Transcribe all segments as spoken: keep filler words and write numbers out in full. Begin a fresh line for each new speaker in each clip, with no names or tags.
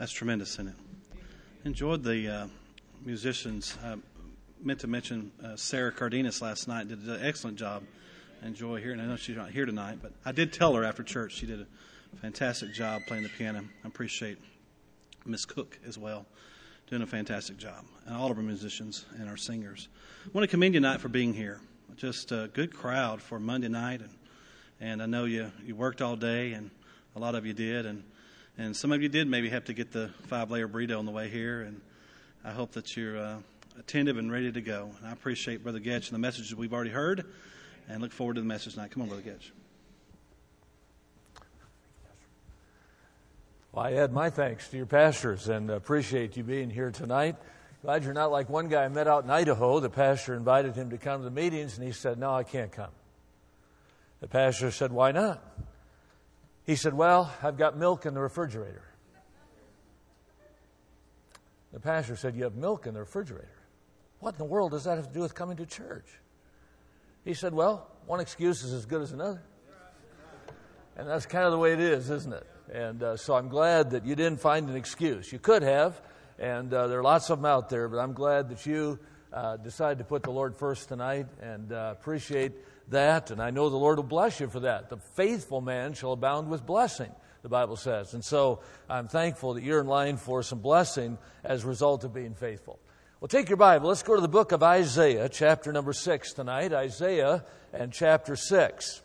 That's tremendous, isn't it? Enjoyed the uh, musicians. I meant to mention uh, Sarah Cardenas last night did an excellent job. I enjoy hearing. I know she's not here tonight, but I did tell her after church she did a fantastic job playing the piano. I appreciate Miss Cook as well, doing a fantastic job, and all of our musicians and our singers. I want to commend you tonight for being here. Just a good crowd for Monday night, and and I know you you worked all day, and a lot of you did, and and some of you did maybe have to get the five-layer burrito on the way here, and I hope that you're uh, attentive and ready to go. And I appreciate Brother Getch and the messages we've already heard, and look forward to the message tonight. Come on, Brother Getch.
Well, I add my thanks to your pastors and appreciate you being here tonight. Glad you're not like one guy I met out in Idaho. The pastor invited him to come to the meetings, and he said, no, I can't come. The pastor said, why not? He said, well, I've got milk in the refrigerator. The pastor said, you have milk in the refrigerator? What in the world does that have to do with coming to church? He said, well, one excuse is as good as another. And that's kind of the way it is, isn't it? And uh, so I'm glad that you didn't find an excuse. You could have, and uh, there are lots of them out there, but I'm glad that you uh, decided to put the Lord first tonight, and uh, appreciate that. And I know the Lord will bless you for that. The faithful man shall abound with blessing, the Bible says. And so I'm thankful that you're in line for some blessing as a result of being faithful. Well, take your Bible. Let's go to the book of Isaiah, chapter number six tonight. Isaiah and chapter six.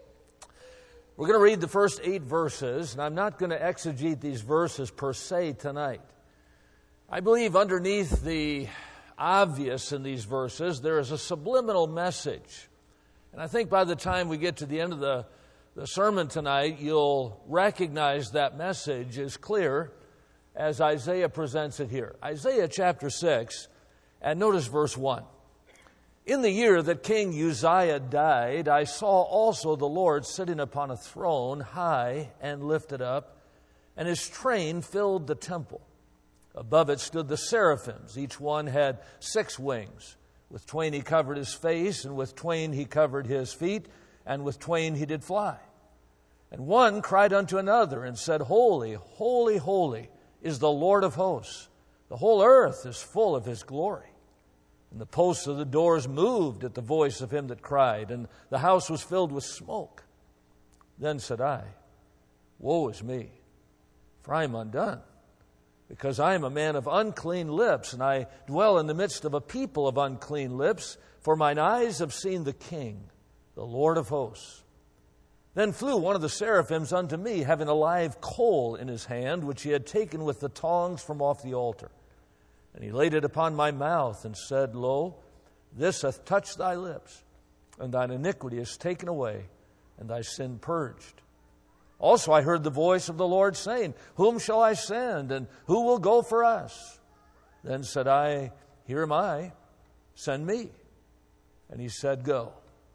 We're going to read the first eight verses, and I'm not going to exegete these verses per se tonight. I believe underneath the obvious in these verses, there is a subliminal message. And I think by the time we get to the end of the, the sermon tonight, you'll recognize that message is clear as Isaiah presents it here. Isaiah chapter six, and notice verse one. In the year that King Uzziah died, I saw also the Lord sitting upon a throne, high and lifted up, and his train filled the temple. Above it stood the seraphims. Each one had six wings. With twain he covered his face, and with twain he covered his feet, and with twain he did fly. And one cried unto another and said, Holy, holy, holy is the Lord of hosts. The whole earth is full of his glory. And the posts of the doors moved at the voice of him that cried, and the house was filled with smoke. Then said I, Woe is me, for I am undone, because I am a man of unclean lips, and I dwell in the midst of a people of unclean lips, for mine eyes have seen the King, the Lord of hosts. Then flew one of the seraphims unto me, having a live coal in his hand, which he had taken with the tongs from off the altar. And he laid it upon my mouth, and said, Lo, this hath touched thy lips, and thine iniquity is taken away, and thy sin purged. Also I heard the voice of the Lord saying, Whom shall I send, and who will go for us? Then said I, Here am I, send me. And he said, Go.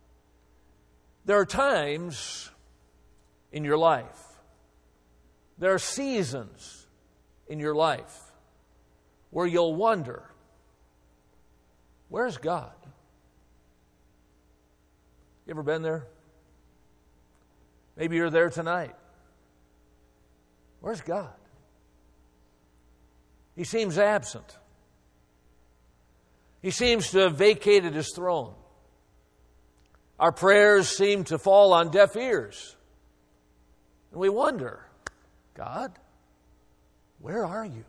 There are times in your life, there are seasons in your life, where you'll wonder, where's God? You ever been there? Maybe you're there tonight. Where's God? He seems absent. He seems to have vacated his throne. Our prayers seem to fall on deaf ears. And we wonder, God, where are you?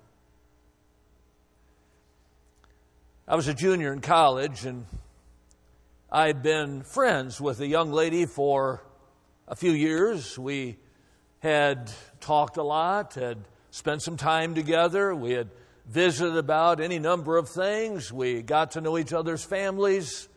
I was a junior in college, and I'd been friends with a young lady for a few years. We had talked a lot, had spent some time together. We had visited about any number of things. We got to know each other's families.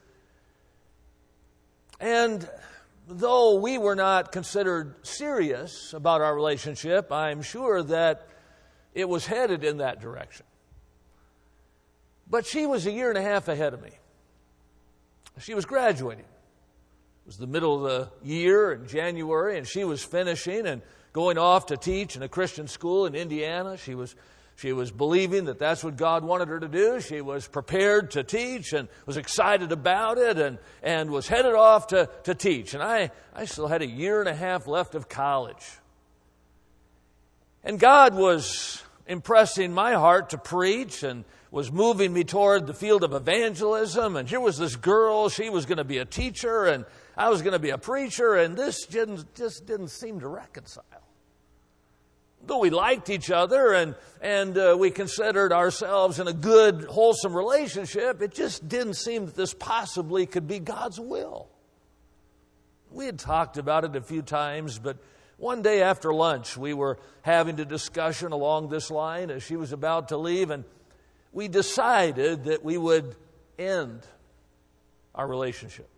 And though we were not considered serious about our relationship, I'm sure that it was headed in that direction. But she was a year and a half ahead of me. She was graduating. It was the middle of the year in January, and she was finishing and going off to teach in a Christian school in Indiana. She was she was believing that that's what God wanted her to do. She was prepared to teach and was excited about it and, and was headed off to, to teach. And I, I still had a year and a half left of college. And God was impressing my heart to preach and was moving me toward the field of evangelism. And here was this girl, she was going to be a teacher, and I was going to be a preacher, and this didn't, just didn't seem to reconcile. Though we liked each other and, and uh, we considered ourselves in a good, wholesome relationship, it just didn't seem that this possibly could be God's will. We had talked about it a few times, but one day after lunch, we were having a discussion along this line as she was about to leave, and we decided that we would end our relationship.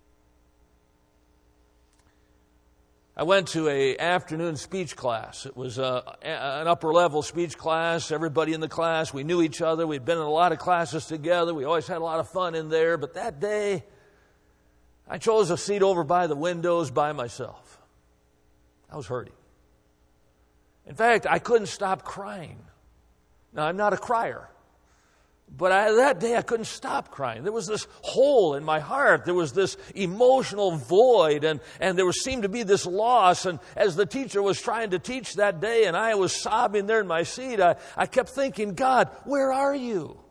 I went to an afternoon speech class. It was a, an upper-level speech class. Everybody in the class, we knew each other. We'd been in a lot of classes together. We always had a lot of fun in there. But that day, I chose a seat over by the windows by myself. I was hurting. In fact, I couldn't stop crying. Now, I'm not a crier. But I, that day I couldn't stop crying. There was this hole in my heart. There was this emotional void, and, and there was, seemed to be this loss. And as the teacher was trying to teach that day and I was sobbing there in my seat, I, I kept thinking, God, where are you?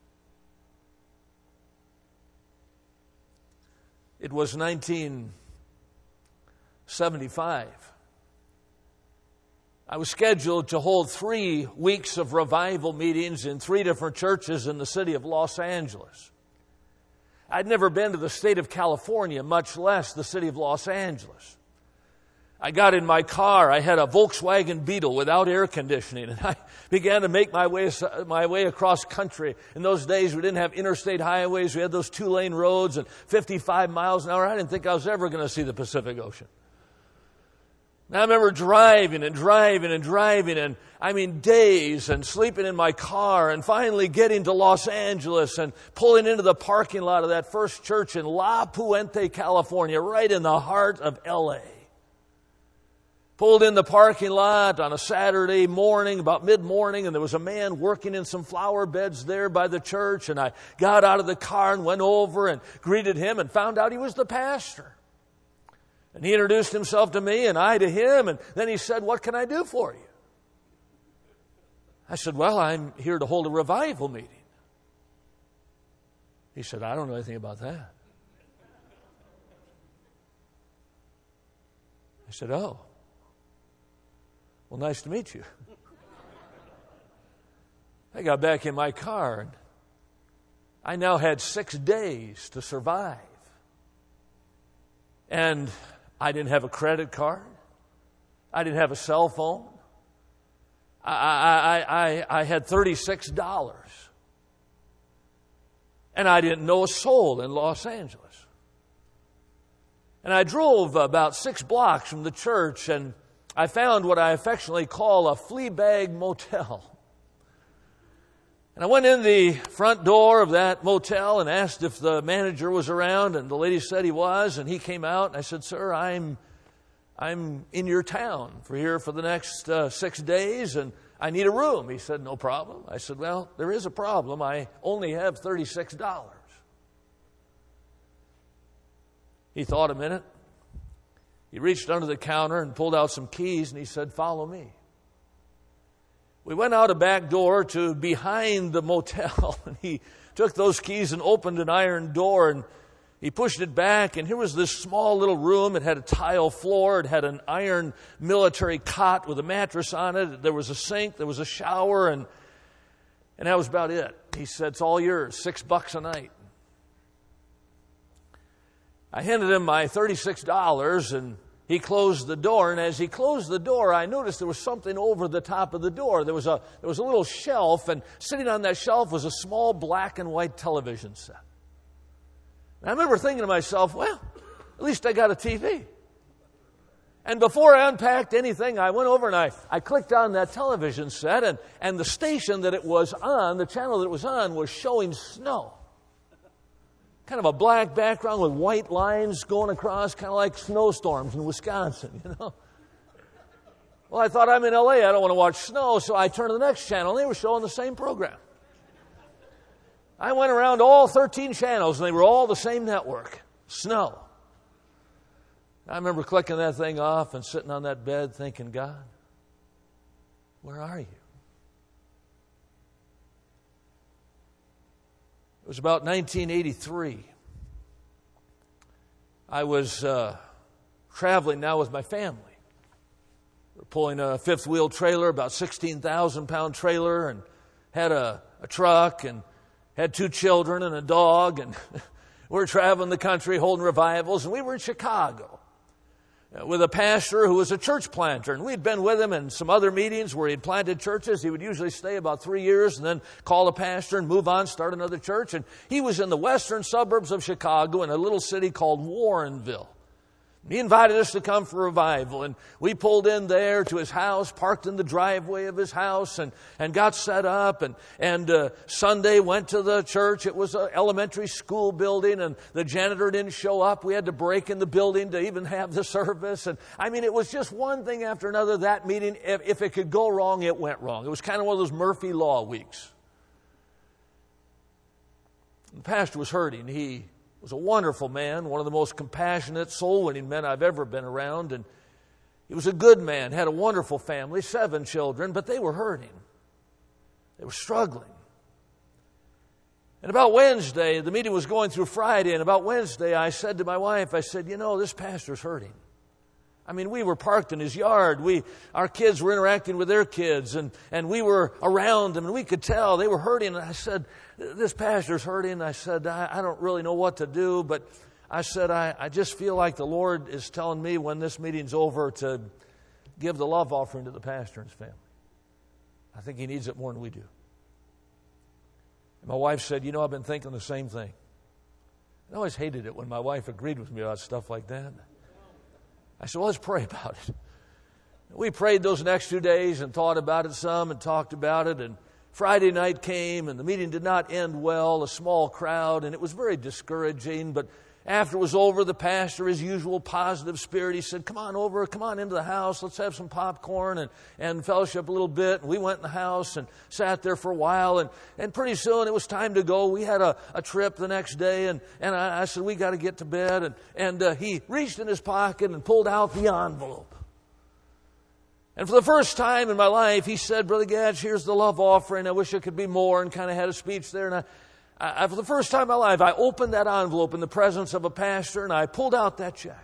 It was nineteen seventy-five. I was scheduled to hold three weeks of revival meetings in three different churches in the city of Los Angeles. I'd never been to the state of California, much less the city of Los Angeles. I got in my car. I had a Volkswagen Beetle without air conditioning, and I began to make my way my way across country. In those days, we didn't have interstate highways. We had those two-lane roads and fifty-five miles an hour. I didn't think I was ever going to see the Pacific Ocean. And I remember driving and driving and driving and, I mean, days and sleeping in my car and finally getting to Los Angeles and pulling into the parking lot of that first church in La Puente, California, right in the heart of L A. Pulled in the parking lot on a Saturday morning, about mid-morning, and there was a man working in some flower beds there by the church, and I got out of the car and went over and greeted him and found out he was the pastor. And he introduced himself to me and I to him. And then he said, "What can I do for you?" I said, "Well, I'm here to hold a revival meeting." He said, "I don't know anything about that." I said, "Oh, well, nice to meet you." I got back in my car and I now had six days to survive. And I didn't have a credit card. I didn't have a cell phone. I, I, I, I had thirty-six dollars. And I didn't know a soul in Los Angeles. And I drove about six blocks from the church and I found what I affectionately call a flea bag motel. And I went in the front door of that motel and asked if the manager was around, and the lady said he was, and he came out, and I said, "Sir, I'm I'm in your town for here for the next uh, six days, and I need a room." He said, "No problem." I said, "Well, there is a problem. I only have thirty-six dollars. He thought a minute. He reached under the counter and pulled out some keys, and he said, "Follow me." We went out a back door to behind the motel, and he took those keys and opened an iron door, and he pushed it back, and here was this small little room. It had a tile floor. It had an iron military cot with a mattress on it. There was a sink. There was a shower, and, and that was about it. He said, "It's all yours, six bucks a night." I handed him my thirty-six dollars, and he closed the door, and as he closed the door, I noticed there was something over the top of the door. There was a there was a little shelf, and sitting on that shelf was a small black and white television set. And I remember thinking to myself, well, at least I got a T V. And before I unpacked anything, I went over and I, I clicked on that television set, and, and the station that it was on, the channel that it was on, was showing snow. Kind of a black background with white lines going across, kind of like snowstorms in Wisconsin, you know. Well, I thought, I'm in L A, I don't want to watch snow, so I turned to the next channel, and they were showing the same program. I went around all thirteen channels, and they were all the same network, snow. I remember clicking that thing off and sitting on that bed thinking, God, where are you? was about nineteen eighty-three. I was uh, traveling now with my family. We were pulling a fifth wheel trailer, about sixteen thousand pound trailer, and had a, a truck and had two children and a dog, and we were traveling the country holding revivals, and we were in Chicago with a pastor who was a church planter. And we'd been with him in some other meetings where he'd planted churches. He would usually stay about three years and then call a pastor and move on, start another church. And he was in the western suburbs of Chicago in a little city called Warrenville. He invited us to come for revival, and we pulled in there to his house, parked in the driveway of his house, and, and got set up. And, and uh, Sunday went to the church. It was an elementary school building, and the janitor didn't show up. We had to break in the building to even have the service. And I mean, it was just one thing after another. That meeting, if, if it could go wrong, it went wrong. It was kind of one of those Murphy Law weeks. The pastor was hurting. He was a wonderful man, one of the most compassionate, soul-winning men I've ever been around. And he was a good man, had a wonderful family, seven children, but they were hurting. They were struggling. And about Wednesday, the meeting was going through Friday, and about Wednesday I said to my wife, I said, you know, this pastor's hurting. I mean, we were parked in his yard. We, our kids were interacting with their kids, and, and we were around them, and we could tell they were hurting. And I said, this pastor's hurting. I said, I, I don't really know what to do, but I said, I, I just feel like the Lord is telling me when this meeting's over to give the love offering to the pastor and his family. I think he needs it more than we do. And my wife said, you know, I've been thinking the same thing. I always hated it when my wife agreed with me about stuff like that. I said, well, let's pray about it. We prayed those next two days and thought about it some and talked about it. And Friday night came, and the meeting did not end well, a small crowd, and it was very discouraging. But after it was over, the pastor, his usual positive spirit, he said, come on over, come on into the house, let's have some popcorn and, and fellowship a little bit. And we went in the house and sat there for a while, and, and pretty soon it was time to go. We had a, a trip the next day, and, and I, I said, we got to get to bed. And, and uh, he reached in his pocket and pulled out the envelope. And for the first time in my life, he said, Brother Gatch, here's the love offering. I wish it could be more, and kind of had a speech there. And I, I, for the first time in my life, I opened that envelope in the presence of a pastor, and I pulled out that check.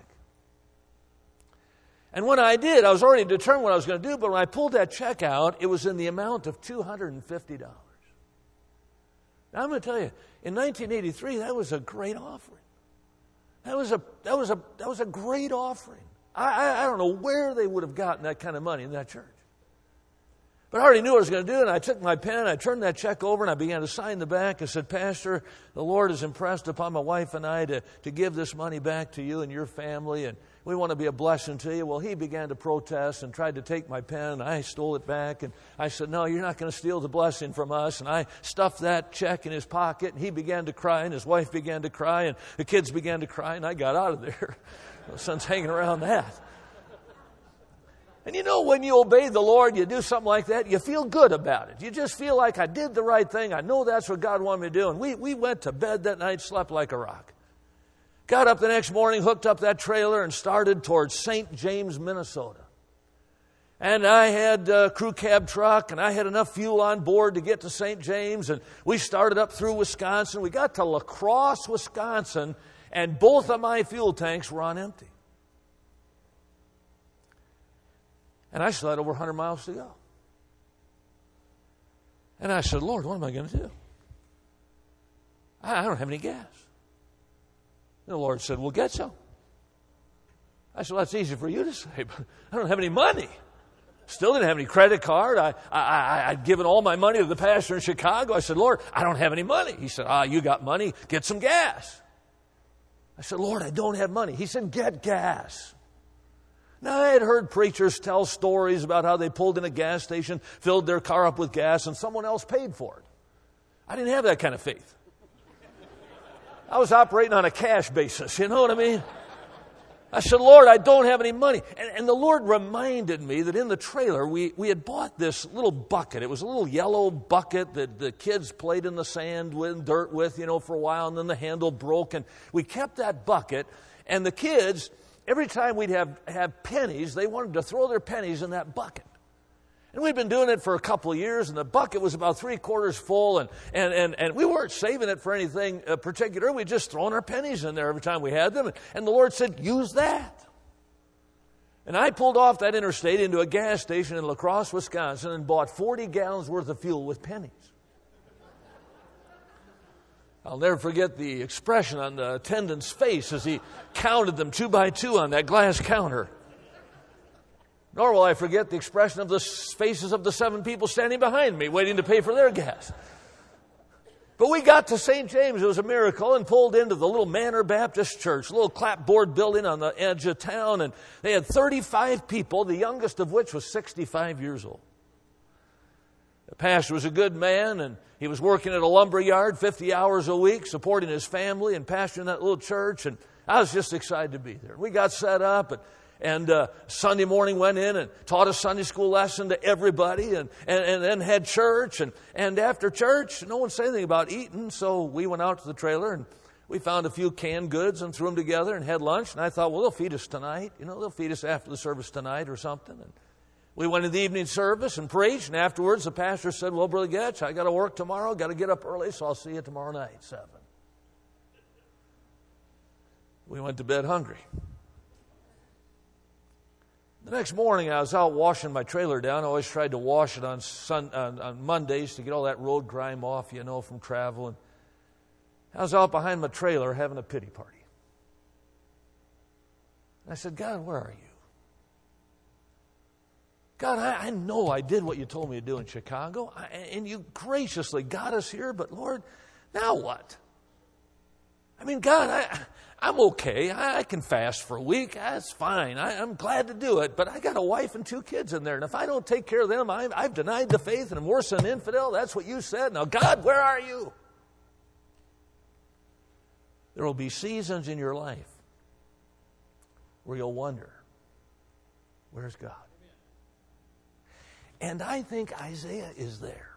And when I did, I was already determined what I was going to do, but when I pulled that check out, it was in the amount of two hundred fifty dollars. Now, I'm going to tell you, in nineteen eighty-three, that was a great offering. That was a, that was a, that was a great offering. I, I, I don't know where they would have gotten that kind of money in that church. But I already knew what I was going to do, and I took my pen, I turned that check over, and I began to sign the back. I said, Pastor, the Lord has impressed upon my wife and I to, to give this money back to you and your family, and we want to be a blessing to you. Well, he began to protest and tried to take my pen, and I stole it back, and I said, no, you're not going to steal the blessing from us. And I stuffed that check in his pocket, and he began to cry, and his wife began to cry, and the kids began to cry, and I got out of there. The son's hanging around that. And you know, when you obey the Lord, you do something like that, you feel good about it. You just feel like I did the right thing. I know that's what God wanted me to do. And we, we went to bed that night, slept like a rock. Got up the next morning, hooked up that trailer, and started towards Saint James, Minnesota. And I had a crew cab truck, and I had enough fuel on board to get to Saint James. And we started up through Wisconsin. We got to La Crosse, Wisconsin, and both of my fuel tanks were on empty. And I still had over one hundred miles to go. And I said, Lord, what am I going to do? I don't have any gas. And the Lord said, well, get some. I said, well, that's easy for you to say, but I don't have any money. Still didn't have any credit card. I, I, I, I'd given all my money to the pastor in Chicago. I said, Lord, I don't have any money. He said, ah, you got money. Get some gas. I said, Lord, I don't have money. He said, get gas. Now, I had heard preachers tell stories about how they pulled in a gas station, filled their car up with gas, and someone else paid for it. I didn't have that kind of faith. I was operating on a cash basis, you know what I mean? I said, Lord, I don't have any money. And, and the Lord reminded me that in the trailer, we, we had bought this little bucket. It was a little yellow bucket that the kids played in the sand with, dirt with, you know, for a while, and then the handle broke. And we kept that bucket, and the kids, every time we'd have, have pennies, they wanted to throw their pennies in that bucket. And we'd been doing it for a couple of years, and the bucket was about three quarters full, and, and, and, and we weren't saving it for anything uh, particular. We'd just thrown our pennies in there every time we had them. And the Lord said, use that. And I pulled off that interstate into a gas station in La Crosse, Wisconsin, and bought forty gallons worth of fuel with pennies. I'll never forget the expression on the attendant's face as he counted them two by two on that glass counter. Nor will I forget the expression of the faces of the seven people standing behind me, waiting to pay for their gas. But we got to Saint James, it was a miracle, and pulled into the little Manor Baptist Church, a little clapboard building on the edge of town, and they had thirty-five people, the youngest of which was sixty-five years old. The pastor was a good man, and he was working at a lumber yard fifty hours a week, supporting his family and pastoring that little church, and I was just excited to be there. We got set up, and And uh, Sunday morning went in and taught a Sunday school lesson to everybody, and, and, and then had church. And, and after church, no one said anything about eating, so we went out to the trailer and we found a few canned goods and threw them together and had lunch. And I thought, well, they'll feed us tonight. You know, they'll feed us after the service tonight or something. And we went to the evening service and preached. And afterwards, the pastor said, well, Brother Getch, I got to work tomorrow. Got to get up early, so I'll see you tomorrow night, seven. We went to bed hungry. The next morning, I was out washing my trailer down. I always tried to wash it on, sun, on, on Mondays to get all that road grime off, you know, from travel. And I was out behind my trailer having a pity party. And I said, God, where are you? God, I, I know I did what you told me to do in Chicago, I, and you graciously got us here, but Lord, now what? I mean, God, I... I'm okay. I can fast for a week. That's fine. I, I'm glad to do it. But I got a wife and two kids in there. And if I don't take care of them, I, I've denied the faith and I'm worse than an infidel. That's what you said. Now, God, where are you? There will be seasons in your life where you'll wonder, where's God? And I think Isaiah is there.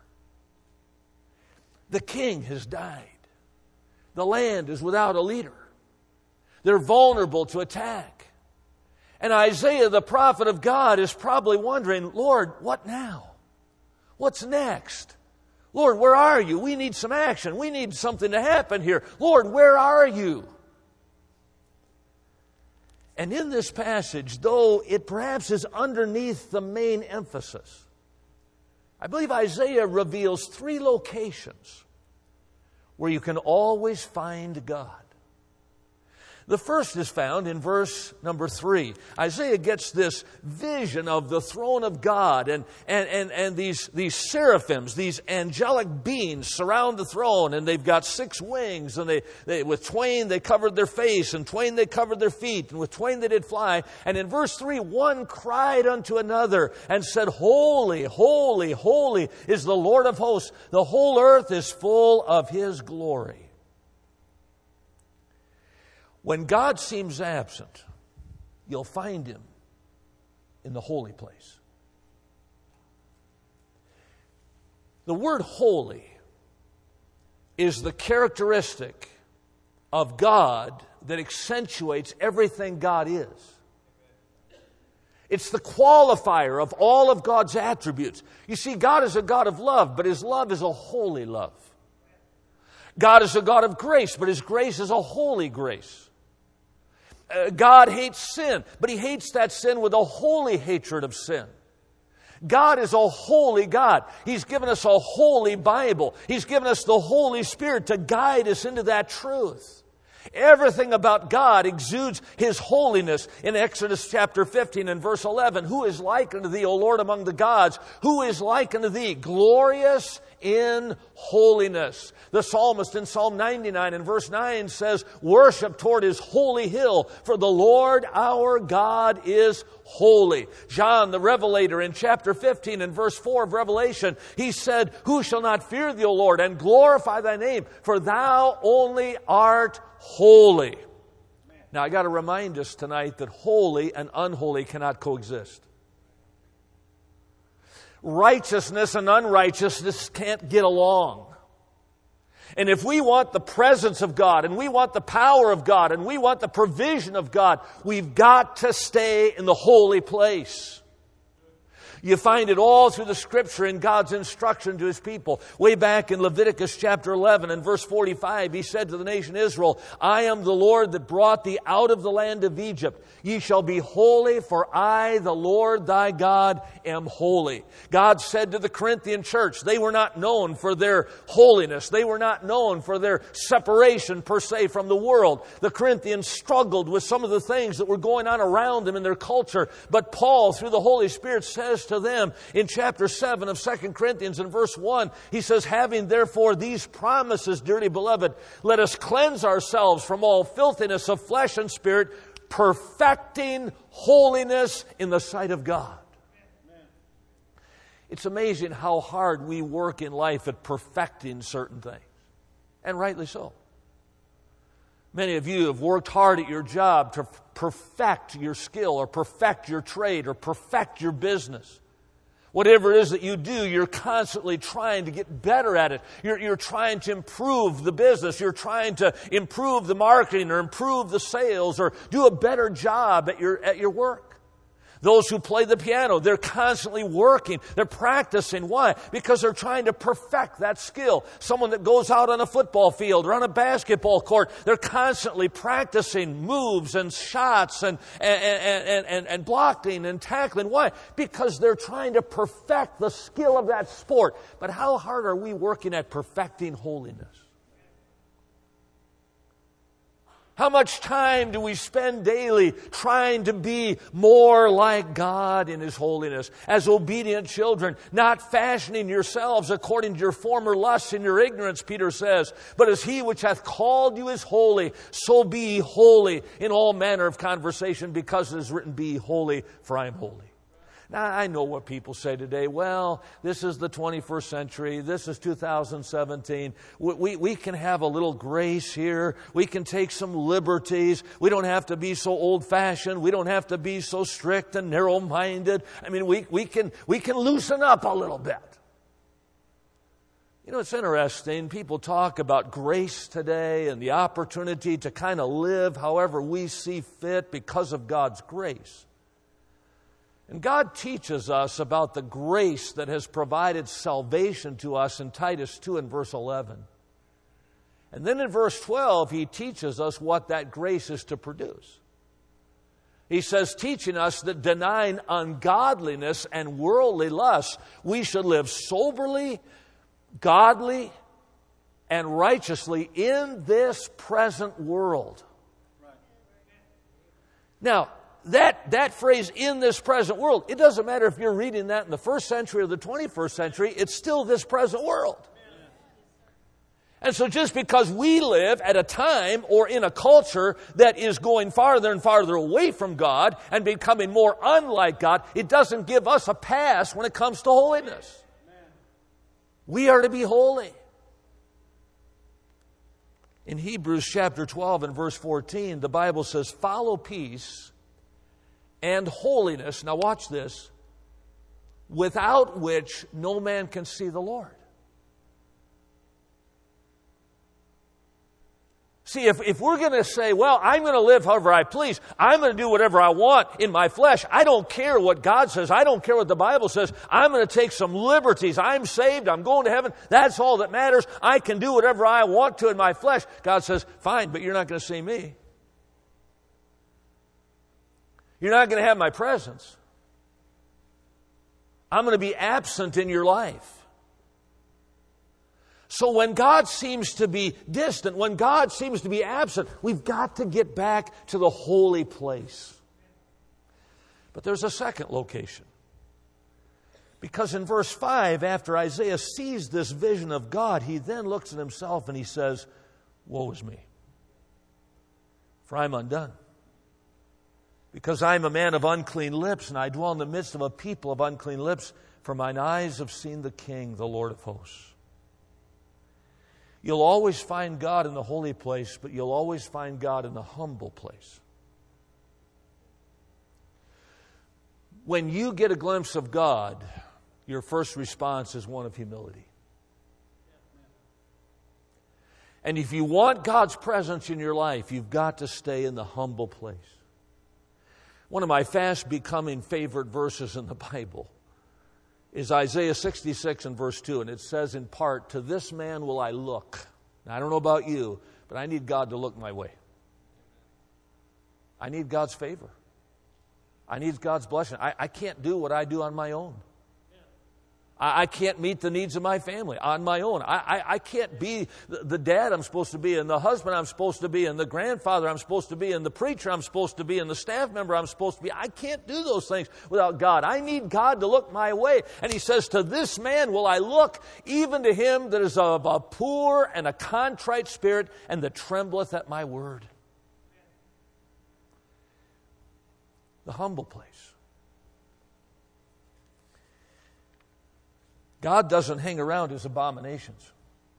The king has died. The land is without a leader. They're vulnerable to attack. And Isaiah, the prophet of God, is probably wondering, Lord, what now? What's next? Lord, where are you? We need some action. We need something to happen here. Lord, where are you? And in this passage, though it perhaps is underneath the main emphasis, I believe Isaiah reveals three locations where you can always find God. The first is found in verse number three. Isaiah gets this vision of the throne of God, and, and, and, and these, these seraphims, these angelic beings surround the throne, and they've got six wings, and they, they with twain they covered their face, and twain they covered their feet, and with twain they did fly. And in verse three, one cried unto another and said, Holy, holy, holy is the Lord of hosts. The whole earth is full of His glory. When God seems absent, you'll find Him in the holy place. The word holy is the characteristic of God that accentuates everything God is. It's the qualifier of all of God's attributes. You see, God is a God of love, but His love is a holy love. God is a God of grace, but His grace is a holy grace. Uh, God hates sin, but He hates that sin with a holy hatred of sin. God is a holy God. He's given us a holy Bible. He's given us the Holy Spirit to guide us into that truth. Everything about God exudes His holiness. In Exodus chapter fifteen and verse eleven, who is like unto thee, O Lord, among the gods? Who is like unto thee, glorious in holiness? The psalmist in Psalm ninety-nine and verse nine says, worship toward His holy hill, for the Lord our God is holy. John the Revelator in chapter fifteen and verse four of Revelation, he said, who shall not fear thee, O Lord, and glorify thy name, for thou only art holy. Now I got to remind us tonight that holy and unholy cannot coexist. Righteousness and unrighteousness can't get along. And if we want the presence of God, and we want the power of God, and we want the provision of God, we've got to stay in the holy place. You find it all through the Scripture in God's instruction to His people. Way back in Leviticus chapter eleven and verse forty-five, He said to the nation Israel, I am the Lord that brought thee out of the land of Egypt. Ye shall be holy, for I, the Lord thy God, am holy. God said to the Corinthian church, they were not known for their holiness. They were not known for their separation, per se, from the world. The Corinthians struggled with some of the things that were going on around them in their culture. But Paul, through the Holy Spirit, says to them in chapter seven of Second Corinthians in verse one, he says, having therefore these promises, dearly beloved, let us cleanse ourselves from all filthiness of flesh and spirit, perfecting holiness in the sight of God. It's amazing how hard we work in life at perfecting certain things, and rightly so. Many of you have worked hard at your job to perfect your skill or perfect your trade or perfect your business. Whatever it is that you do, you're constantly trying to get better at it. You're, you're trying to improve the business. You're trying to improve the marketing or improve the sales or do a better job at your, at your work. Those who play the piano, they're constantly working. They're practicing. Why? Because they're trying to perfect that skill. Someone that goes out on a football field or on a basketball court, they're constantly practicing moves and shots and, and, and, and, and blocking and tackling. Why? Because they're trying to perfect the skill of that sport. But how hard are we working at perfecting holiness? How much time do we spend daily trying to be more like God in His holiness? As obedient children, not fashioning yourselves according to your former lusts and your ignorance, Peter says, but as He which hath called you is holy, so be ye holy in all manner of conversation, because it is written, be ye holy, for I am holy. Now, I know what people say today. Well, this is the twenty-first century. This is two thousand seventeen. We, we, we can have a little grace here. We can take some liberties. We don't have to be so old-fashioned. We don't have to be so strict and narrow-minded. I mean, we, we, can, we can loosen up a little bit. You know, it's interesting. People talk about grace today and the opportunity to kind of live however we see fit because of God's grace. And God teaches us about the grace that has provided salvation to us in Titus two and verse eleven. And then in verse twelve, He teaches us what that grace is to produce. He says, teaching us that denying ungodliness and worldly lusts, we should live soberly, godly, and righteously in this present world. Now, That, that phrase, in this present world, it doesn't matter if you're reading that in the first century or the twenty-first century, it's still this present world. And so just because we live at a time or in a culture that is going farther and farther away from God and becoming more unlike God, it doesn't give us a pass when it comes to holiness. We are to be holy. In Hebrews chapter twelve and verse fourteen, the Bible says, follow peace and holiness, now watch this, without which no man can see the Lord. See, if, if we're going to say, well, I'm going to live however I please, I'm going to do whatever I want in my flesh, I don't care what God says, I don't care what the Bible says, I'm going to take some liberties, I'm saved, I'm going to heaven, that's all that matters, I can do whatever I want to in my flesh. God says, fine, but you're not going to see me. You're not going to have my presence. I'm going to be absent in your life. So when God seems to be distant, when God seems to be absent, we've got to get back to the holy place. But there's a second location. Because in verse five, after Isaiah sees this vision of God, he then looks at himself and he says, woe is me, for I'm undone. Because I am a man of unclean lips, and I dwell in the midst of a people of unclean lips, for mine eyes have seen the King, the Lord of hosts. You'll always find God in the holy place, but you'll always find God in the humble place. When you get a glimpse of God, your first response is one of humility. And if you want God's presence in your life, you've got to stay in the humble place. One of my fast becoming favorite verses in the Bible is Isaiah sixty-six and verse two, and it says in part, "To this man will I look." Now, I don't know about you, but I need God to look my way. I need God's favor. I need God's blessing. I, I can't do what I do on my own. I, I can't meet the needs of my family on my own. I, I, I can't be the, the dad I'm supposed to be, and the husband I'm supposed to be, and the grandfather I'm supposed to be, and the preacher I'm supposed to be, and the staff member I'm supposed to be. I can't do those things without God. I need God to look my way. And he says, "To this man will I look, even to him that is of a poor and a contrite spirit, and that trembleth at my word." The humble place. God doesn't hang around his abominations.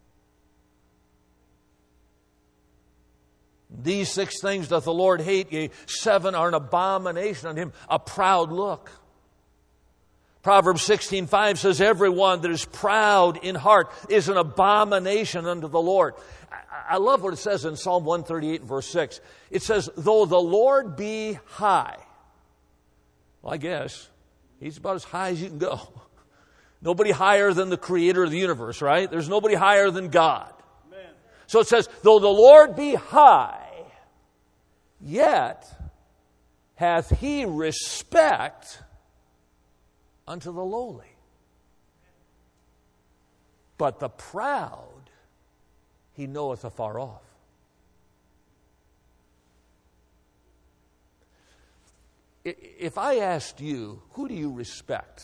These six things doth the Lord hate, yea, seven are an abomination unto him, a proud look. Proverbs sixteen five says, "Everyone that is proud in heart is an abomination unto the Lord." I, I love what it says in Psalm one thirty-eight, verse six. It says, "Though the Lord be high," well, I guess he's about as high as you can go. Nobody higher than the creator of the universe, right? There's nobody higher than God. Amen. So it says, "Though the Lord be high, yet hath he respect unto the lowly. But the proud he knoweth afar off." If I asked you, who do you respect?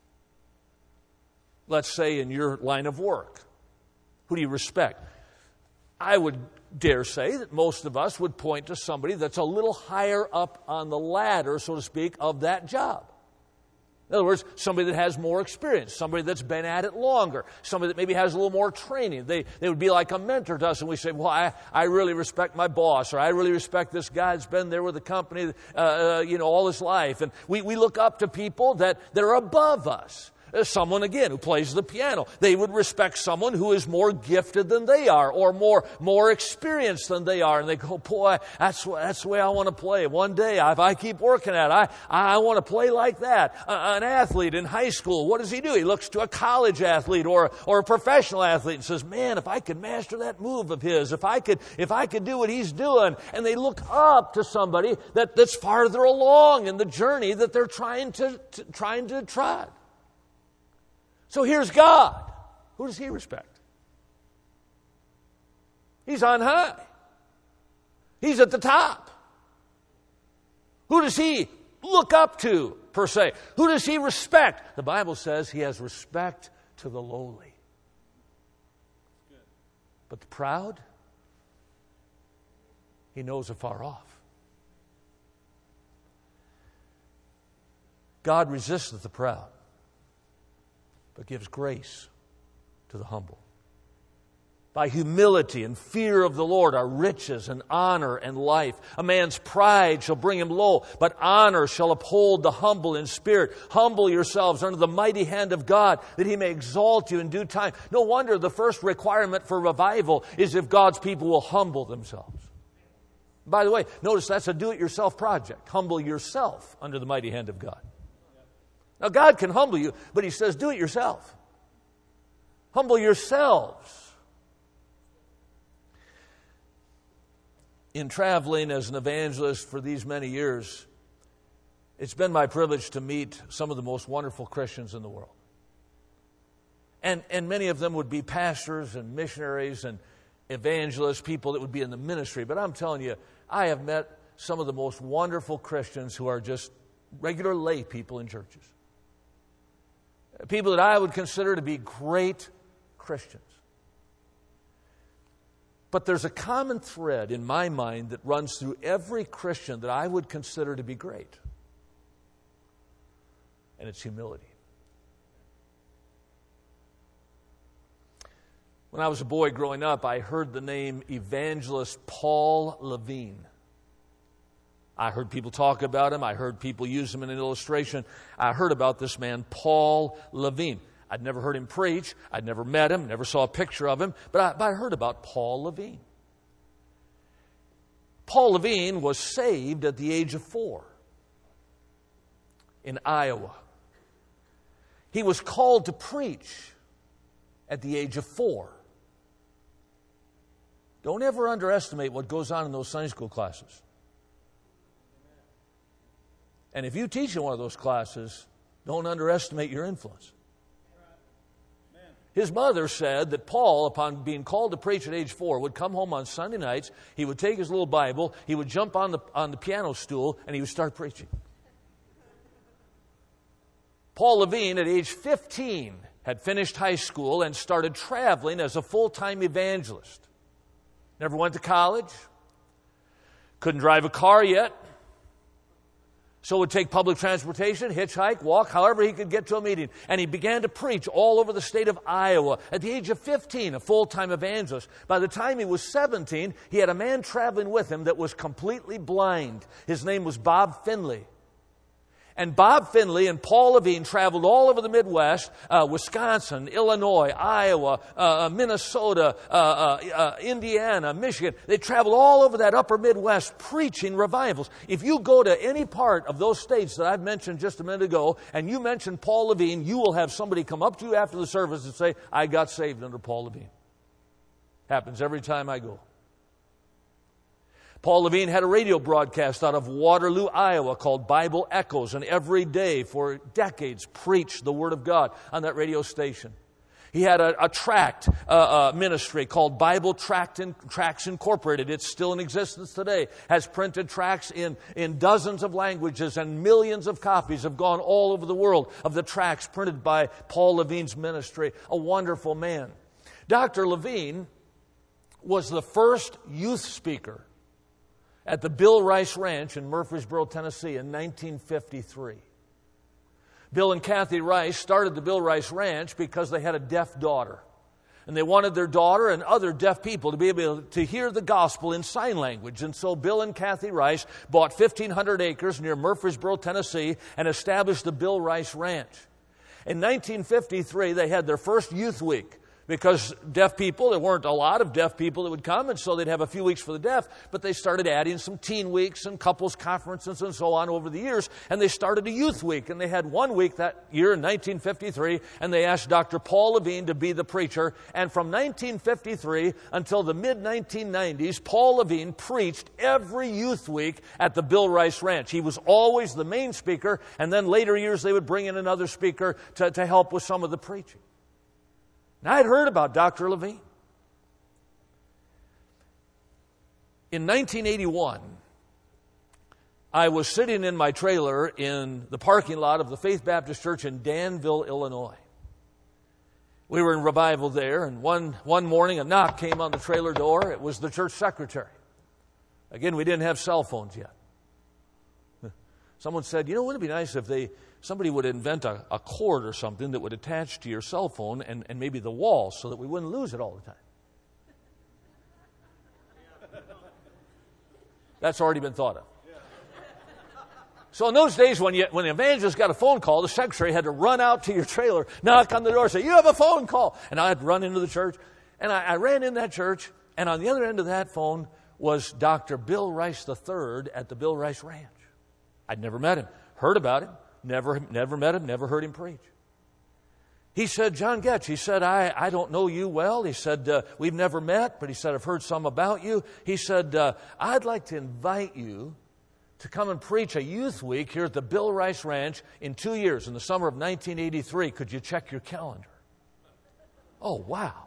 Let's say in your line of work, who do you respect? I would dare say that most of us would point to somebody that's a little higher up on the ladder, so to speak, of that job. In other words, somebody that has more experience, somebody that's been at it longer, somebody that maybe has a little more training. They, they would be like a mentor to us, and we say, well, I, I really respect my boss, or I really respect this guy that's been there with the company uh, uh, you know, all his life. And we, we look up to people that, that are above us. Someone, again, who plays the piano. They would respect someone who is more gifted than they are, or more more experienced than they are. And they go, boy, that's, that's the way I want to play. One day, if I keep working at it, I, I want to play like that. Uh, an athlete in high school, what does he do? He looks to a college athlete or, or a professional athlete and says, man, if I could master that move of his, if I could, if I could do what he's doing. And they look up to somebody that, that's farther along in the journey that they're trying to, to trying to trot. So here's God. Who does he respect? He's on high. He's at the top. Who does he look up to, per se? Who does he respect? The Bible says he has respect to the lowly. But the proud, he knows afar off. God resisteth the proud, but gives grace to the humble. By humility and fear of the Lord are riches and honor and life. A man's pride shall bring him low, but honor shall uphold the humble in spirit. Humble yourselves under the mighty hand of God, that he may exalt you in due time. No wonder the first requirement for revival is if God's people will humble themselves. By the way, notice that's a do-it-yourself project. Humble yourself under the mighty hand of God. Now, God can humble you, but he says, do it yourself. Humble yourselves. In traveling as an evangelist for these many years, it's been my privilege to meet some of the most wonderful Christians in the world. And, and many of them would be pastors and missionaries and evangelists, people that would be in the ministry. But I'm telling you, I have met some of the most wonderful Christians who are just regular lay people in churches. People that I would consider to be great Christians. But there's a common thread in my mind that runs through every Christian that I would consider to be great. And it's humility. When I was a boy growing up, I heard the name Evangelist Paul Levine. I heard people talk about him. I heard people use him in an illustration. I heard about this man, Paul Levine. I'd never heard him preach. I'd never met him, never saw a picture of him, but I, but I heard about Paul Levine. Paul Levine was saved at the age of four in Iowa. He was called to preach at the age of four. Don't ever underestimate what goes on in those Sunday school classes. And if you teach in one of those classes, don't underestimate your influence. His mother said that Paul, upon being called to preach at age four, would come home on Sunday nights, he would take his little Bible, he would jump on the, on the piano stool, and he would start preaching. Paul Levine, at age fifteen, had finished high school and started traveling as a full-time evangelist. Never went to college, couldn't drive a car yet, so would take public transportation, hitchhike, walk, however he could get to a meeting. And he began to preach all over the state of Iowa. At the age of fifteen, a full-time evangelist. By the time he was seventeen, he had a man traveling with him that was completely blind. His name was Bob Finley. And Bob Finley and Paul Levine traveled all over the Midwest, uh, Wisconsin, Illinois, Iowa, uh, Minnesota, uh, uh, uh, Indiana, Michigan. They traveled all over that upper Midwest preaching revivals. If you go to any part of those states that I've mentioned just a minute ago, and you mention Paul Levine, you will have somebody come up to you after the service and say, I got saved under Paul Levine. Happens every time I go. Paul Levine had a radio broadcast out of Waterloo, Iowa called Bible Echoes, and every day for decades preached the Word of God on that radio station. He had a, a tract uh, uh, ministry called Bible Tract in, Tracts Incorporated. It's still in existence today. Has printed tracts in, in dozens of languages, and millions of copies have gone all over the world of the tracts printed by Paul Levine's ministry. A wonderful man. Doctor Levine was the first youth speaker at the Bill Rice Ranch in Murfreesboro, Tennessee in nineteen fifty-three. Bill and Kathy Rice started the Bill Rice Ranch because they had a deaf daughter. And they wanted their daughter and other deaf people to be able to hear the gospel in sign language. And so Bill and Kathy Rice bought fifteen hundred acres near Murfreesboro, Tennessee, and established the Bill Rice Ranch. In nineteen fifty-three, they had their first youth week. Because deaf people, there weren't a lot of deaf people that would come, and so they'd have a few weeks for the deaf, but they started adding some teen weeks and couples conferences and so on over the years, and they started a youth week, and they had one week that year in nineteen fifty-three, and they asked Doctor Paul Levine to be the preacher, and from nineteen fifty-three until the mid nineteen nineties, Paul Levine preached every youth week at the Bill Rice Ranch. He was always the main speaker, and then later years they would bring in another speaker to, to help with some of the preaching. Now, I'd heard about Doctor Levine. In nineteen eighty-one, I was sitting in my trailer in the parking lot of the Faith Baptist Church in Danville, Illinois. We were in revival there, and one, one morning a knock came on the trailer door. It was the church secretary. Again, we didn't have cell phones yet. Someone said, you know, wouldn't it be nice if they somebody would invent a, a cord or something that would attach to your cell phone and, and maybe the wall so that we wouldn't lose it all the time. That's already been thought of. So in those days when, you, when the evangelist got a phone call, the secretary had to run out to your trailer, knock on the door, say, you have a phone call. And I had to run into the church. And I, I ran in that church, and on the other end of that phone was Doctor Bill Rice the third at the Bill Rice Ranch. I'd never met him, heard about him. Never, never met him, never heard him preach. He said, John Getch, he said, I, I don't know you well. He said, uh, we've never met, but he said, I've heard some about you. He said, uh, I'd like to invite you to come and preach a youth week here at the Bill Rice Ranch in two years, in the summer of nineteen eighty-three. Could you check your calendar? Oh, wow.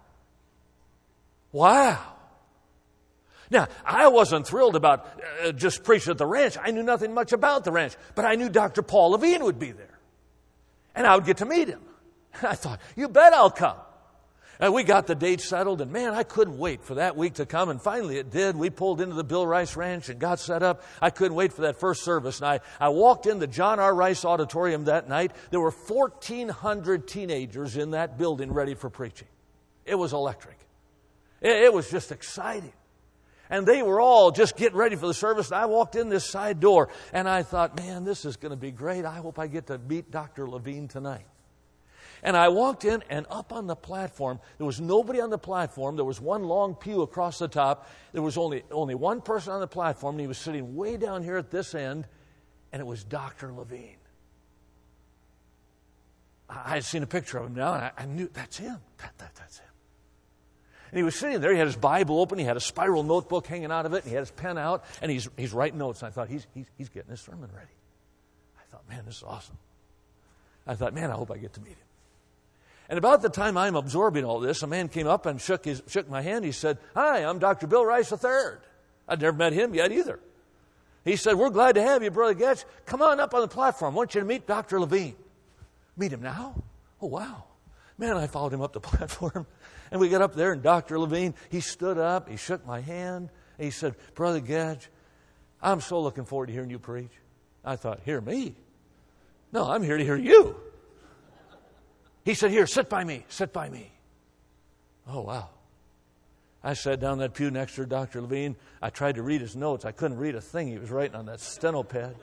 Wow. Now, I wasn't thrilled about uh, just preaching at the ranch. I knew nothing much about the ranch, but I knew Doctor Paul Levine would be there. And I would get to meet him. And I thought, you bet I'll come. And we got the date settled, and man, I couldn't wait for that week to come. And finally it did. We pulled into the Bill Rice Ranch and got set up. I couldn't wait for that first service. And I, I walked in the John R. Rice Auditorium that night. There were fourteen hundred teenagers in that building ready for preaching. It was electric. It, it was just exciting. And they were all just getting ready for the service. And I walked in this side door, and I thought, man, this is going to be great. I hope I get to meet Doctor Levine tonight. And I walked in, and up on the platform, there was nobody on the platform. There was one long pew across the top. There was only, only one person on the platform, and he was sitting way down here at this end, and it was Doctor Levine. I had seen a picture of him now, and I, I knew that's him. That, that, that's him. And he was sitting there. He had his Bible open. He had a spiral notebook hanging out of it, and he had his pen out, and he's he's writing notes. And I thought, he's he's he's getting his sermon ready. I thought, man, this is awesome. I thought, man, I hope I get to meet him. And about the time I'm absorbing all this, a man came up and shook his shook my hand. He said, "Hi, I'm Doctor Bill Rice the third." I'd never met him yet either. He said, "We're glad to have you, Brother Getch. Come on up on the platform. I want you to meet Doctor Levine." Meet him now? Oh, wow. Man, I followed him up the platform. And we got up there, and Doctor Levine, he stood up, he shook my hand, and he said, "Brother Getch, I'm so looking forward to hearing you preach." I thought, hear me? No, I'm here to hear you. He said, "Here, sit by me, sit by me." Oh, wow. I sat down in that pew next to Doctor Levine. I tried to read his notes. I couldn't read a thing he was writing on that steno pad.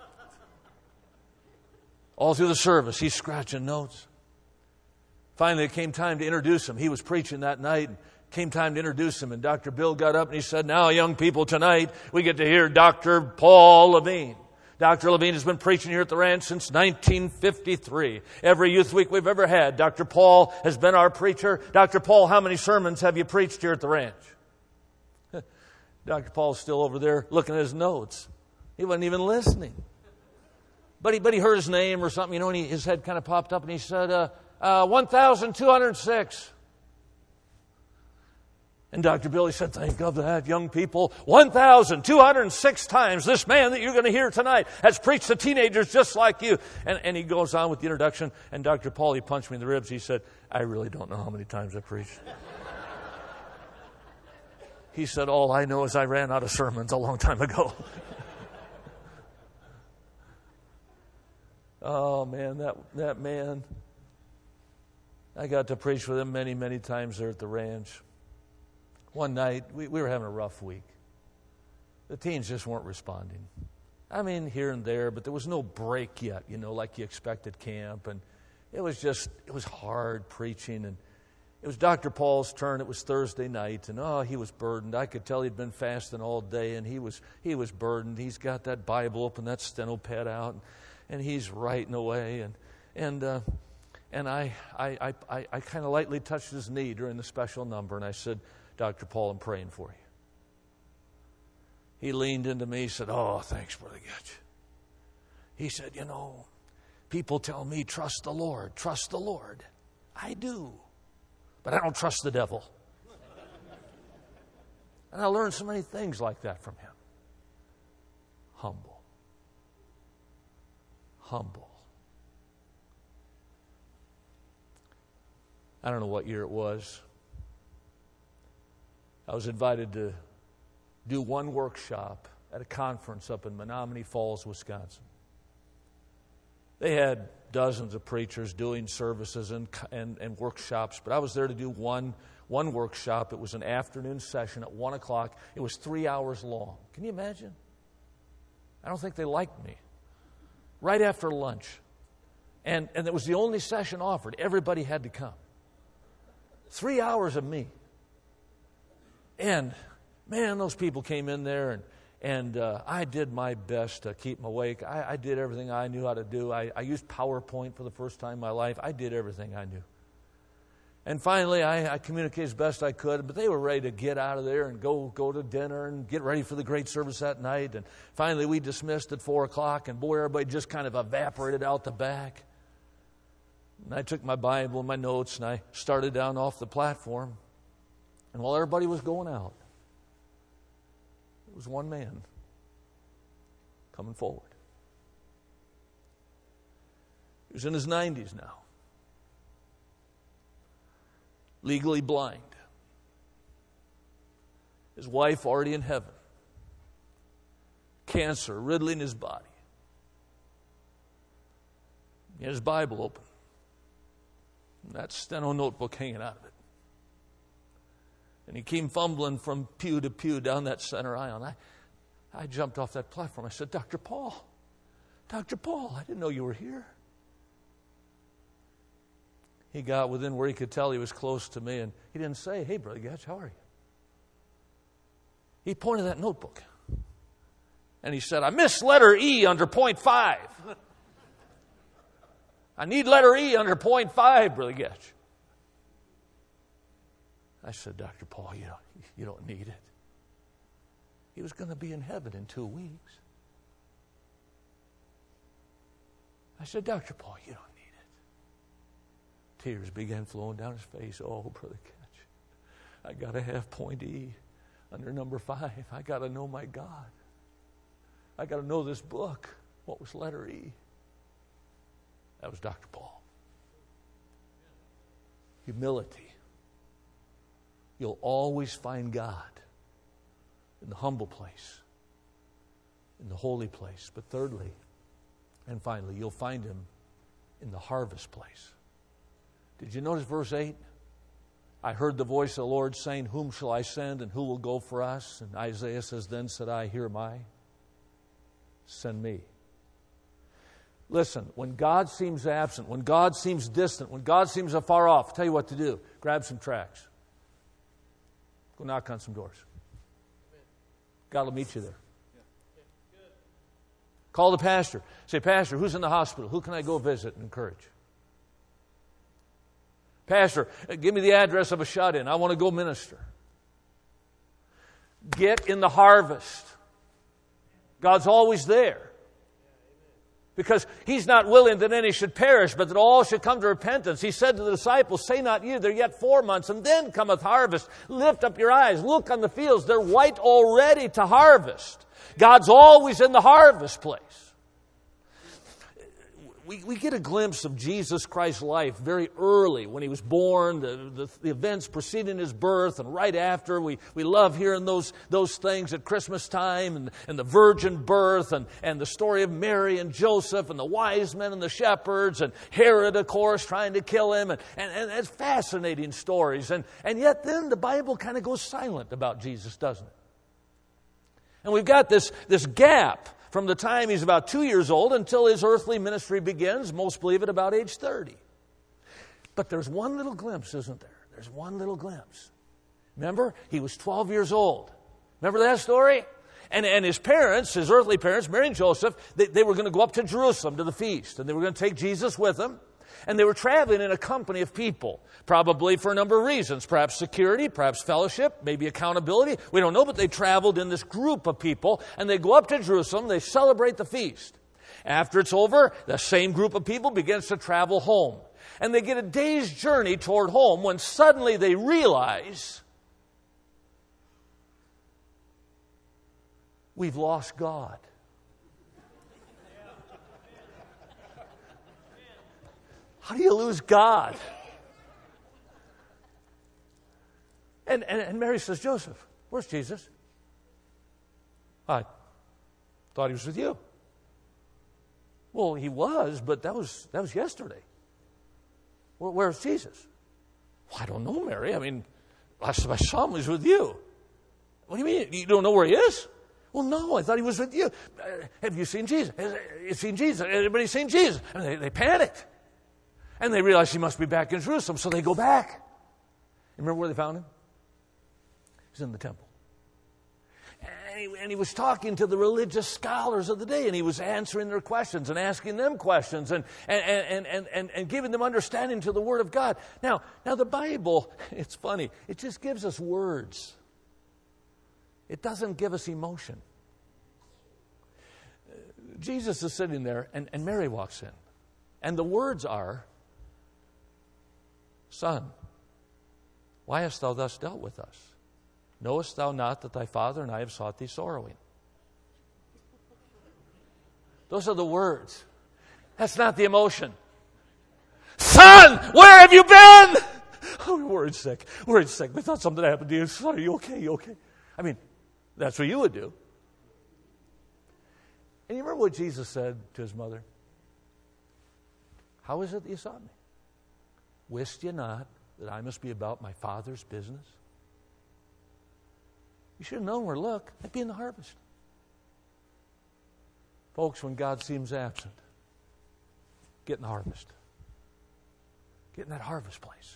All through the service, he's scratching notes. Finally, it came time to introduce him. He was preaching that night. Came time to introduce him, and Doctor Bill got up and he said, "Now, young people, tonight we get to hear Doctor Paul Levine. Doctor Levine has been preaching here at the ranch since nineteen fifty-three. Every youth week we've ever had, Doctor Paul has been our preacher. Doctor Paul, how many sermons have you preached here at the ranch?" Doctor Paul's still over there looking at his notes. He wasn't even listening. But he, but he heard his name or something, you know, and he, his head kind of popped up and he said, uh, uh, one thousand two hundred six. And Doctor Billy said, "Thank God for that, young people. one thousand two hundred six times this man that you're going to hear tonight has preached to teenagers just like you." And, and he goes on with the introduction. And Doctor Paul, he punched me in the ribs. He said, "I really don't know how many times I preached." He said, "All I know is I ran out of sermons a long time ago." Oh, man, that, that man. I got to preach with him many, many times there at the ranch. One night, we, we were having a rough week. The teens just weren't responding. I mean, here and there, but there was no break yet, you know, like you expect at camp. And it was just, it was hard preaching. And it was Doctor Paul's turn. It was Thursday night. And, oh, he was burdened. I could tell he'd been fasting all day, and he was he was burdened. He's got that Bible open, that steno pad out, and, and he's writing away. And and uh, and I, I, I, I kind of lightly touched his knee during the special number, and I said, "Doctor Paul, I'm praying for you." He leaned into me, he said, "Oh, thanks, Brother Getch." He said, "You know, people tell me, trust the Lord, trust the Lord. I do, but I don't trust the devil." And I learned so many things like that from him. Humble. Humble. I don't know what year it was. I was invited to do one workshop at a conference up in Menominee Falls, Wisconsin. They had dozens of preachers doing services and, and, and workshops, but I was there to do one, one workshop. It was an afternoon session at one o'clock. It was three hours long. Can you imagine? I don't think they liked me. Right after lunch. And, and it was the only session offered. Everybody had to come. Three hours of me. And, man, those people came in there, and, and uh, I did my best to keep them awake. I, I did everything I knew how to do. I, I used PowerPoint for the first time in my life. I did everything I knew. And finally, I, I communicated as best I could, but they were ready to get out of there and go, go to dinner and get ready for the great service that night. And finally, we dismissed at four o'clock, and boy, everybody just kind of evaporated out the back. And I took my Bible and my notes, and I started down off the platform. And while everybody was going out, there was one man coming forward. He was in his nineties now. Legally blind. His wife already in heaven. Cancer riddling his body. He had his Bible open. And that steno notebook hanging out of it. And he came fumbling from pew to pew down that center aisle. And I, I jumped off that platform. I said, "Doctor Paul, Doctor Paul, I didn't know you were here." He got within where he could tell he was close to me, and he didn't say, "Hey, Brother Getch, how are you?" He pointed at that notebook. And he said, "I missed letter E under point five." I need letter E under point five, Brother Getch. I said, Doctor Paul, you don't, you don't need it. He was going to be in heaven in two weeks. I said, Doctor Paul, you don't need it. Tears began flowing down his face. Oh, Brother Ketch, I got to have point E under number five. I got to know my God. I got to know this book. What was letter E? That was Doctor Paul. Humility. You'll always find God in the humble place, in the holy place. But thirdly, and finally, you'll find Him in the harvest place. Did you notice verse eight? I heard the voice of the Lord saying, whom shall I send and who will go for us? And Isaiah says, then said I, here am I. Send me. Listen, when God seems absent, when God seems distant, when God seems afar off, I'll tell you what to do. Grab some tracts. Go knock on some doors. God will meet you there. Call the pastor. Say, Pastor, who's in the hospital? Who can I go visit and encourage? Pastor, give me the address of a shut-in. I want to go minister. Get in the harvest. God's always there. Because He's not willing that any should perish, but that all should come to repentance. He said to the disciples, say not ye, there are yet four months, and then cometh harvest. Lift up your eyes, look on the fields, they're white already to harvest. God's always in the harvest place. We, we get a glimpse of Jesus Christ's life very early when He was born, the, the, the events preceding His birth, and right after. We, we love hearing those, those things at Christmas time, and, and the virgin birth, and, and the story of Mary and Joseph, and the wise men and the shepherds, and Herod, of course, trying to kill Him, and, and, and it's fascinating stories. And, and yet then the Bible kind of goes silent about Jesus, doesn't it? And we've got this, this gap from the time He's about two years old until His earthly ministry begins, most believe it about age thirty. But there's one little glimpse, isn't there? There's one little glimpse. Remember, He was twelve years old. Remember that story? And, and His parents, His earthly parents, Mary and Joseph, they, they were going to go up to Jerusalem to the feast. And they were going to take Jesus with them. And they were traveling in a company of people, probably for a number of reasons. Perhaps security, perhaps fellowship, maybe accountability. We don't know, but they traveled in this group of people, and they go up to Jerusalem, they celebrate the feast. After it's over, the same group of people begins to travel home. And they get a day's journey toward home when suddenly they realize, we've lost God. How do you lose God? And, and, and Mary says, Joseph, where's Jesus? I thought He was with you. Well, He was, but that was that was yesterday. Well, where's Jesus? Well, I don't know, Mary. I mean, last time I saw Him, He was with you. What do you mean? You don't know where He is? Well, no, I thought He was with you. Uh, have you seen Jesus? Have you seen Jesus? Everybody seen Jesus? And they, they panicked. And they realize He must be back in Jerusalem, so they go back. You remember where they found Him? He's in the temple. And he, and he was talking to the religious scholars of the day, and He was answering their questions and asking them questions and, and, and, and, and, and giving them understanding to the Word of God. Now, now, the Bible, it's funny, it just gives us words. It doesn't give us emotion. Jesus is sitting there, and, and Mary walks in. And the words are, Son, why hast thou thus dealt with us? Knowest thou not that thy father and I have sought thee sorrowing? Those are the words. That's not the emotion. Son, where have you been? Oh, we're worried sick. We're worried sick. We thought something happened to you. Son, are you okay? You okay? I mean, that's what you would do. And you remember what Jesus said to His mother? How is it that you sought me? Wist ye not that I must be about my Father's business? You should have known where to look. I'd be in the harvest. Folks, when God seems absent, get in the harvest. Get in that harvest place.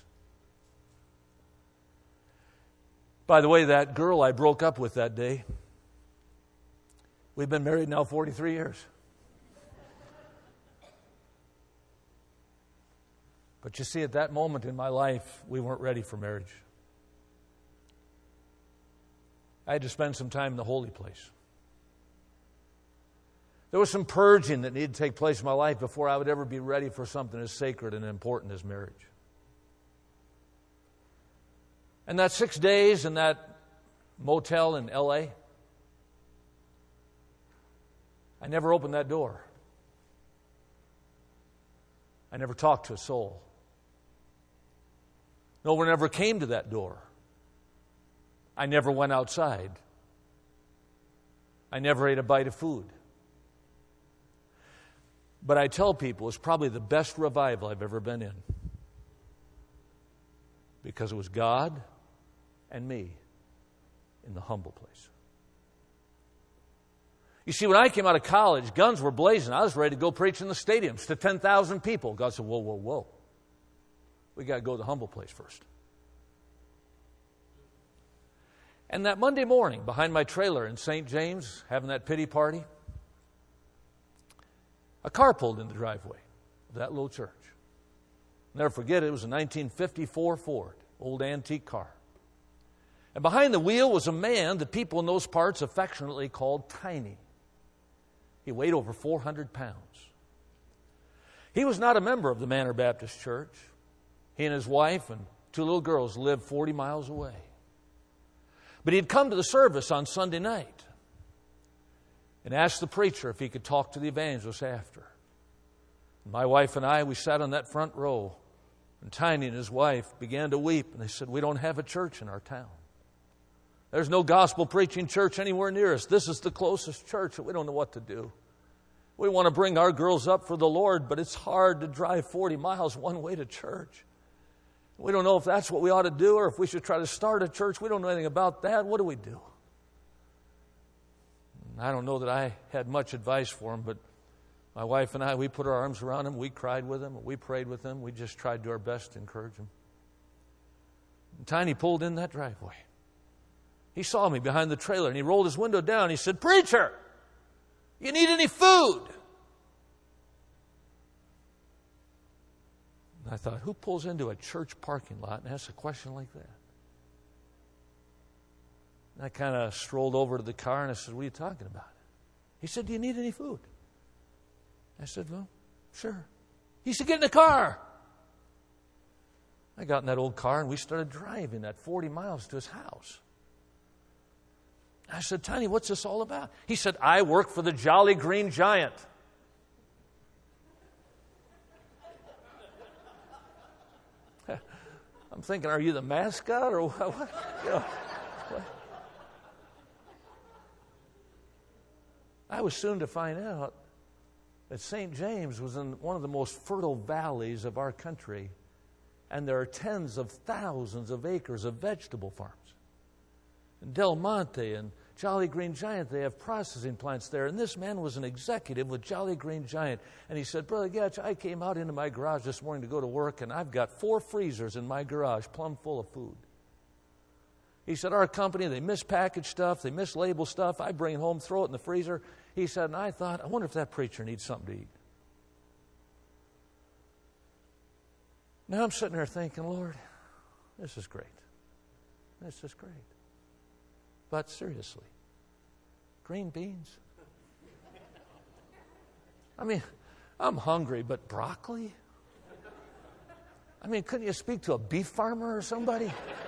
By the way, that girl I broke up with that day, we've been married now forty-three years. But you see, at that moment in my life, we weren't ready for marriage. I had to spend some time in the holy place. There was some purging that needed to take place in my life before I would ever be ready for something as sacred and important as marriage. And that six days in that motel in L A, I never opened that door. I never talked to a soul. No one ever came to that door. I never went outside. I never ate a bite of food. But I tell people it's probably the best revival I've ever been in. Because it was God and me in the humble place. You see, when I came out of college, guns were blazing. I was ready to go preach in the stadiums to ten thousand people. God said, whoa, whoa, whoa. We got to go to the humble place first. And that Monday morning, behind my trailer in Saint James, having that pity party, a car pulled in the driveway of that little church. I'll never forget it, it was a nineteen fifty-four Ford, old antique car. And behind the wheel was a man that people in those parts affectionately called Tiny. He weighed over four hundred pounds. He was not a member of the Manor Baptist Church. He and his wife and two little girls lived forty miles away. But he had come to the service on Sunday night and asked the preacher if he could talk to the evangelist after. My wife and I, we sat on that front row, and Tiny and his wife began to weep, and they said, we don't have a church in our town. There's no gospel preaching church anywhere near us. This is the closest church, and we don't know what to do. We want to bring our girls up for the Lord, but it's hard to drive forty miles one way to church. We don't know if that's what we ought to do or if we should try to start a church. We don't know anything about that. What do we do? I don't know that I had much advice for him, but my wife and I, we put our arms around him. We cried with him. We prayed with him. We just tried to do our best to encourage him. And Tiny pulled in that driveway. He saw me behind the trailer, and he rolled his window down. He said, preacher, you need any food? And I thought, who pulls into a church parking lot and asks a question like that? And I kind of strolled over to the car, and I said, what are you talking about? He said, do you need any food? I said, well, sure. He said, get in the car. I got in that old car, and we started driving that forty miles to his house. I said, Tiny, what's this all about? He said, I work for the Jolly Green Giant. I'm thinking, are you the mascot or what? You know, what? I was soon to find out that Saint James was in one of the most fertile valleys of our country, and there are tens of thousands of acres of vegetable farms. In Del Monte and Jolly Green Giant, they have processing plants there. And this man was an executive with Jolly Green Giant. And he said, Brother Gatch, I came out into my garage this morning to go to work, and I've got four freezers in my garage plumb full of food. He said, our company, they mispackage stuff, they mislabel stuff. I bring it home, throw it in the freezer. He said, and I thought, I wonder if that preacher needs something to eat. Now I'm sitting there thinking, Lord, this is great. This is great. But seriously, green beans? I mean, I'm hungry, but broccoli? I mean, couldn't you speak to a beef farmer or somebody?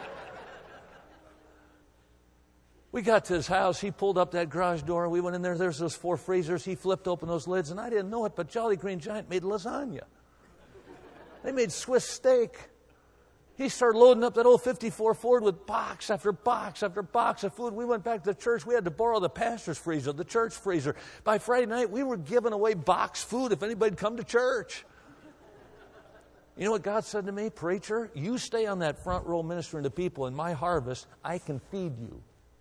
We got to his house. He pulled up that garage door. We went in there. There's those four freezers. He flipped open those lids, and I didn't know it, but Jolly Green Giant made lasagna. They made Swiss steak. He started loading up that old fifty-four Ford with box after box after box of food. We went back to the church. We had to borrow the pastor's freezer, the church freezer. By Friday night, we were giving away box food if anybody'd come to church. You know what God said to me? Preacher, you stay on that front row ministering to people. In my harvest, I can feed you.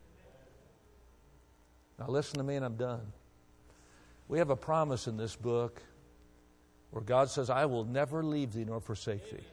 Now listen to me and I'm done. We have a promise in this book where God says, I will never leave thee nor forsake thee.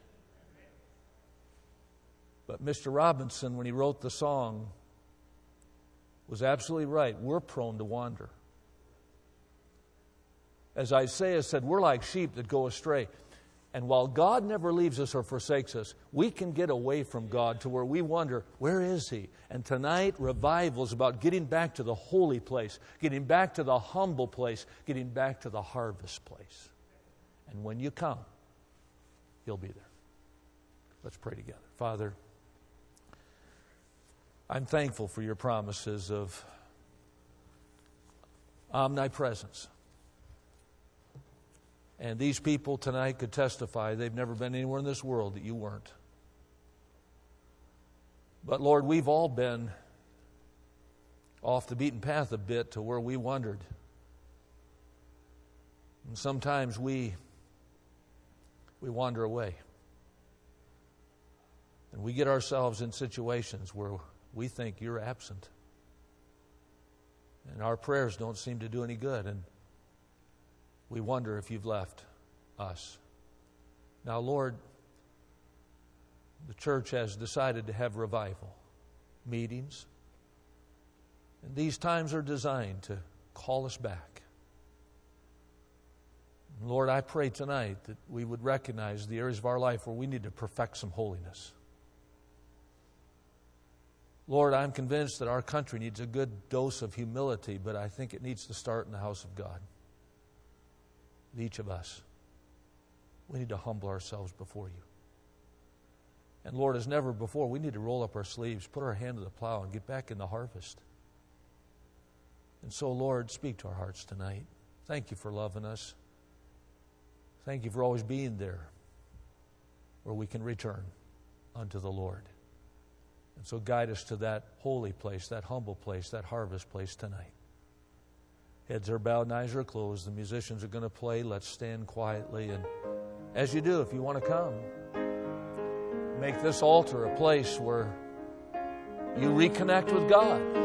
But Mister Robinson, when he wrote the song, was absolutely right. We're prone to wander. As Isaiah said, we're like sheep that go astray. And while God never leaves us or forsakes us, we can get away from God to where we wonder, where is He? And tonight, revival is about getting back to the holy place, getting back to the humble place, getting back to the harvest place. And when you come, He'll be there. Let's pray together. Father, I'm thankful for your promises of omnipresence. And these people tonight could testify they've never been anywhere in this world that you weren't. But Lord, we've all been off the beaten path a bit to where we wondered. And sometimes we we wander away. And we get ourselves in situations where we think you're absent. And our prayers don't seem to do any good. And we wonder if you've left us. Now, Lord, the church has decided to have revival meetings. And these times are designed to call us back. And Lord, I pray tonight that we would recognize the areas of our life where we need to perfect some holiness. Lord, I'm convinced that our country needs a good dose of humility, but I think it needs to start in the house of God. Each of us, we need to humble ourselves before you. And Lord, as never before, we need to roll up our sleeves, put our hand to the plow, and get back in the harvest. And so, Lord, speak to our hearts tonight. Thank you for loving us. Thank you for always being there where we can return unto the Lord. And so guide us to that holy place, that humble place, that harvest place tonight. Heads are bowed and eyes are closed. The musicians are going to play. Let's stand quietly. And as you do, if you want to come, make this altar a place where you reconnect with God.